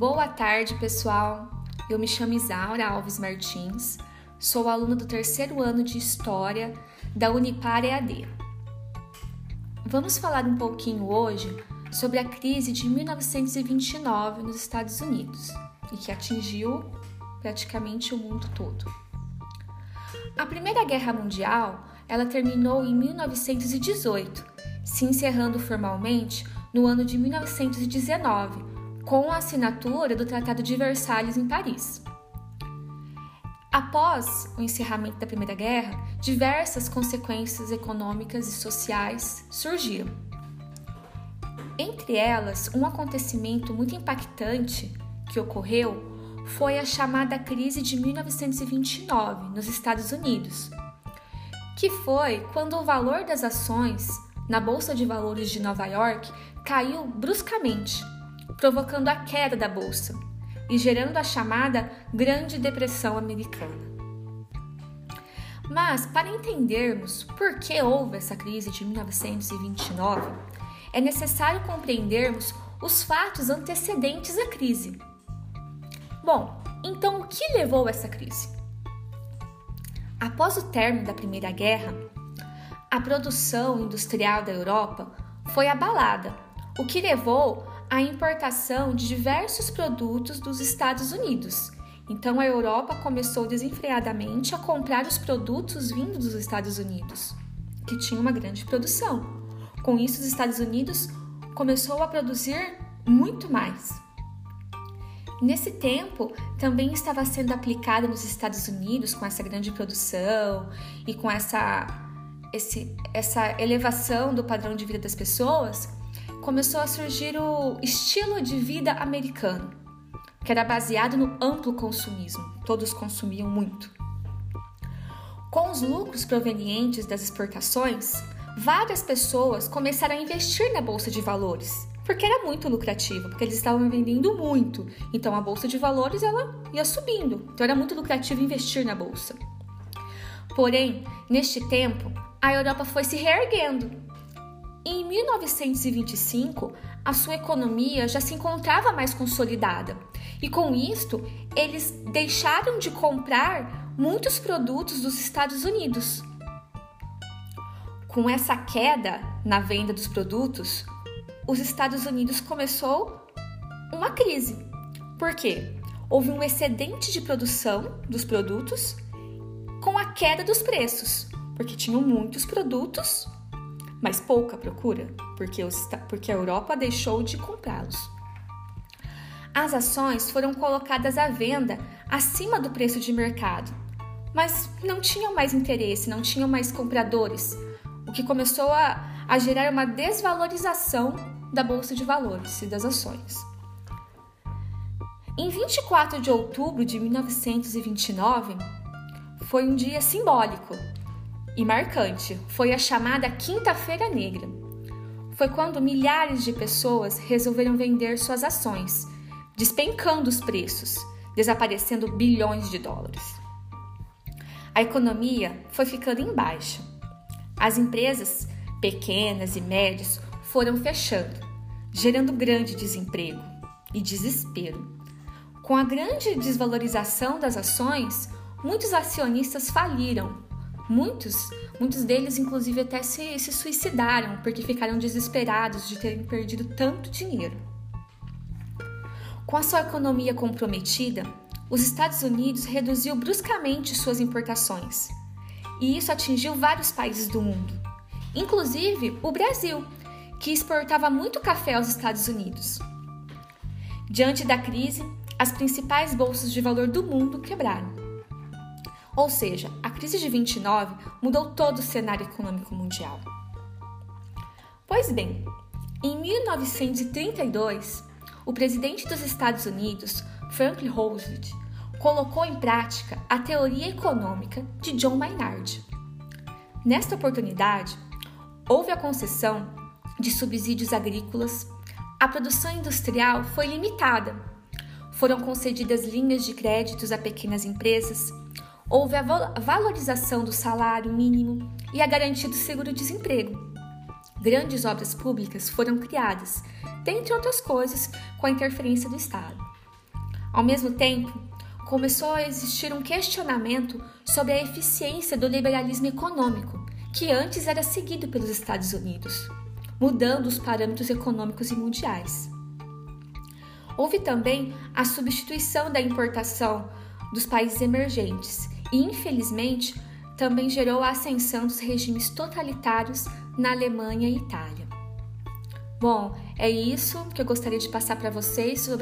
Boa tarde, pessoal. Eu me chamo Isaura Alves Martins, sou aluna do terceiro ano de História da Unipar EAD. Vamos falar um pouquinho hoje sobre a crise de 1929 nos Estados Unidos e que atingiu praticamente o mundo todo. A Primeira Guerra Mundial, ela terminou em 1918, se encerrando formalmente no ano de 1919, com a assinatura do Tratado de Versalhes em Paris. Após o encerramento da Primeira Guerra, diversas consequências econômicas e sociais surgiram. Entre elas, um acontecimento muito impactante que ocorreu foi a chamada crise de 1929 nos Estados Unidos, que foi quando o valor das ações na Bolsa de Valores de Nova York caiu bruscamente, provocando a queda da bolsa e gerando a chamada Grande Depressão Americana. Mas, para entendermos por que houve essa crise de 1929, é necessário compreendermos os fatos antecedentes à crise. Bom, então o que levou a essa crise? Após o término da Primeira Guerra, a produção industrial da Europa foi abalada, o que levou à importação de diversos produtos dos Estados Unidos. Então, a Europa começou desenfreadamente a comprar os produtos vindos dos Estados Unidos, que tinha uma grande produção. Com isso, os Estados Unidos começou a produzir muito mais. Nesse tempo, também estava sendo aplicada nos Estados Unidos, com essa grande produção e com essa elevação do padrão de vida das pessoas, começou a surgir o estilo de vida americano, que era baseado no amplo consumismo. Todos consumiam muito. Com os lucros provenientes das exportações, várias pessoas começaram a investir na Bolsa de Valores, porque era muito lucrativo, porque eles estavam vendendo muito. Então, a Bolsa de Valores ela ia subindo. Então, era muito lucrativo investir na Bolsa. Porém, neste tempo, a Europa foi se reerguendo. Em 1925, a sua economia já se encontrava mais consolidada e, com isto, eles deixaram de comprar muitos produtos dos Estados Unidos. Com essa queda na venda dos produtos, os Estados Unidos começou uma crise. Por quê? Houve um excedente de produção dos produtos com a queda dos preços, porque tinham muitos produtos, mas pouca procura, porque a Europa deixou de comprá-los. As ações foram colocadas à venda acima do preço de mercado, mas não tinham mais interesse, não tinham mais compradores, o que começou a gerar uma desvalorização da Bolsa de Valores e das ações. Em 24 de outubro de 1929, foi um dia simbólico e marcante. Foi a chamada Quinta-feira Negra. Foi quando milhares de pessoas resolveram vender suas ações, despencando os preços, desaparecendo bilhões de dólares. A economia foi ficando em baixa. As empresas pequenas e médias foram fechando, gerando grande desemprego e desespero. Com a grande desvalorização das ações, muitos acionistas faliram. Muitos deles, inclusive, até se suicidaram porque ficaram desesperados de terem perdido tanto dinheiro. Com a sua economia comprometida, os Estados Unidos reduziu bruscamente suas importações. E isso atingiu vários países do mundo, inclusive o Brasil, que exportava muito café aos Estados Unidos. Diante da crise, as principais bolsas de valor do mundo quebraram. Ou seja, a crise de 29 mudou todo o cenário econômico mundial. Pois bem, em 1932, o presidente dos Estados Unidos, Franklin Roosevelt, colocou em prática a teoria econômica de John Maynard. Nesta oportunidade, houve a concessão de subsídios agrícolas, a produção industrial foi limitada, foram concedidas linhas de créditos a pequenas empresas, houve a valorização do salário mínimo e a garantia do seguro-desemprego. Grandes obras públicas foram criadas, dentre outras coisas, com a interferência do Estado. Ao mesmo tempo, começou a existir um questionamento sobre a eficiência do liberalismo econômico, que antes era seguido pelos Estados Unidos, mudando os parâmetros econômicos e mundiais. Houve também a substituição da importação dos países emergentes e, infelizmente, também gerou a ascensão dos regimes totalitários na Alemanha e Itália. Bom, é isso que eu gostaria de passar para vocês sobre